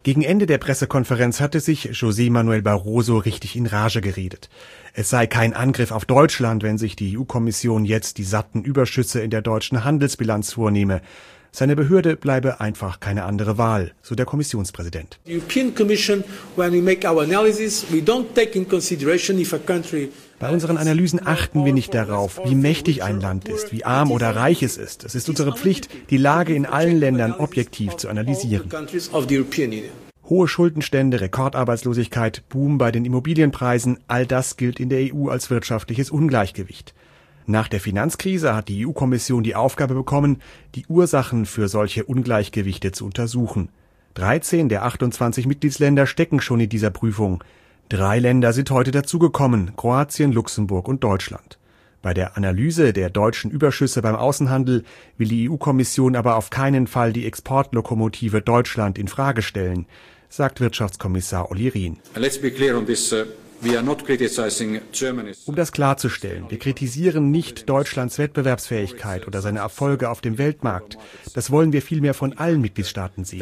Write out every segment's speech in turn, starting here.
Gegen Ende der Pressekonferenz hatte sich José Manuel Barroso richtig in Rage geredet. Es sei kein Angriff auf Deutschland, wenn sich die EU-Kommission jetzt die satten Überschüsse in der deutschen Handelsbilanz vornehme. Seine Behörde bleibe einfach keine andere Wahl, so der Kommissionspräsident. Bei unseren Analysen achten wir nicht darauf, wie mächtig ein Land ist, wie arm oder reich es ist. Es ist unsere Pflicht, die Lage in allen Ländern objektiv zu analysieren. Hohe Schuldenstände, Rekordarbeitslosigkeit, Boom bei den Immobilienpreisen, all das gilt in der EU als wirtschaftliches Ungleichgewicht. Nach der Finanzkrise hat die EU-Kommission die Aufgabe bekommen, die Ursachen für solche Ungleichgewichte zu untersuchen. 13 der 28 Mitgliedsländer stecken schon in dieser Prüfung. 3 Länder sind heute dazugekommen, Kroatien, Luxemburg und Deutschland. Bei der Analyse der deutschen Überschüsse beim Außenhandel will die EU-Kommission aber auf keinen Fall die Exportlokomotive Deutschland in Frage stellen, sagt Wirtschaftskommissar Olli Rehn. Um das klarzustellen, wir kritisieren nicht Deutschlands Wettbewerbsfähigkeit oder seine Erfolge auf dem Weltmarkt. Das wollen wir vielmehr von allen Mitgliedstaaten sehen.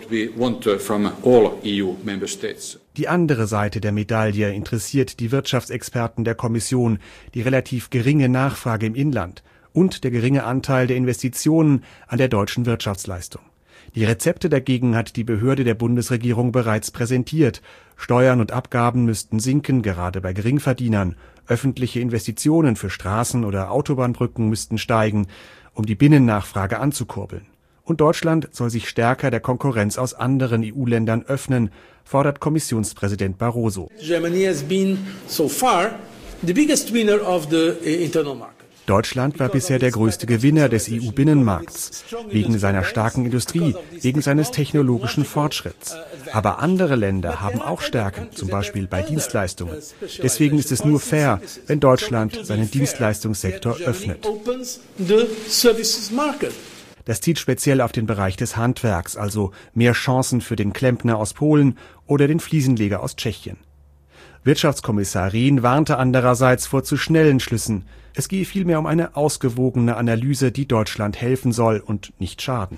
Die andere Seite der Medaille interessiert die Wirtschaftsexperten der Kommission, die relativ geringe Nachfrage im Inland und der geringe Anteil der Investitionen an der deutschen Wirtschaftsleistung. Die Rezepte dagegen hat die Behörde der Bundesregierung bereits präsentiert. Steuern und Abgaben müssten sinken, gerade bei Geringverdienern. Öffentliche Investitionen für Straßen oder Autobahnbrücken müssten steigen, um die Binnennachfrage anzukurbeln. Und Deutschland soll sich stärker der Konkurrenz aus anderen EU-Ländern öffnen, fordert Kommissionspräsident Barroso. Germany has been so far the biggest winner of the internal market. Deutschland war bisher der größte Gewinner des EU-Binnenmarkts, wegen seiner starken Industrie, wegen seines technologischen Fortschritts. Aber andere Länder haben auch Stärken, zum Beispiel bei Dienstleistungen. Deswegen ist es nur fair, wenn Deutschland seinen Dienstleistungssektor öffnet. Das zielt speziell auf den Bereich des Handwerks, also mehr Chancen für den Klempner aus Polen oder den Fliesenleger aus Tschechien. Wirtschaftskommissar Rehn warnte andererseits vor zu schnellen Schlüssen. Es gehe vielmehr um eine ausgewogene Analyse, die Deutschland helfen soll und nicht schaden.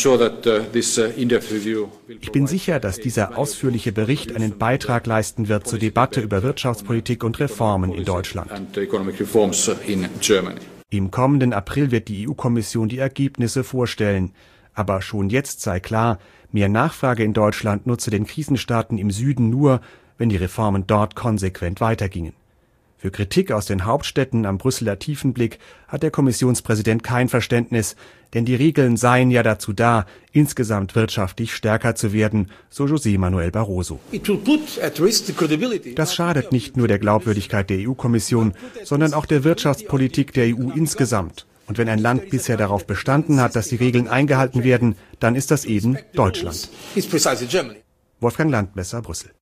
Ich bin sicher, dass dieser ausführliche Bericht einen Beitrag leisten wird zur Debatte über Wirtschaftspolitik und Reformen in Deutschland. Im kommenden April wird die EU-Kommission die Ergebnisse vorstellen. Aber schon jetzt sei klar, mehr Nachfrage in Deutschland nutze den Krisenstaaten im Süden nur, wenn die Reformen dort konsequent weitergingen. Für Kritik aus den Hauptstädten am Brüsseler Tiefenblick hat der Kommissionspräsident kein Verständnis, denn die Regeln seien ja dazu da, insgesamt wirtschaftlich stärker zu werden, so José Manuel Barroso. Das schadet nicht nur der Glaubwürdigkeit der EU-Kommission, sondern auch der Wirtschaftspolitik der EU insgesamt. Und wenn ein Land bisher darauf bestanden hat, dass die Regeln eingehalten werden, dann ist das eben Deutschland. Wolfgang Landmesser, Brüssel.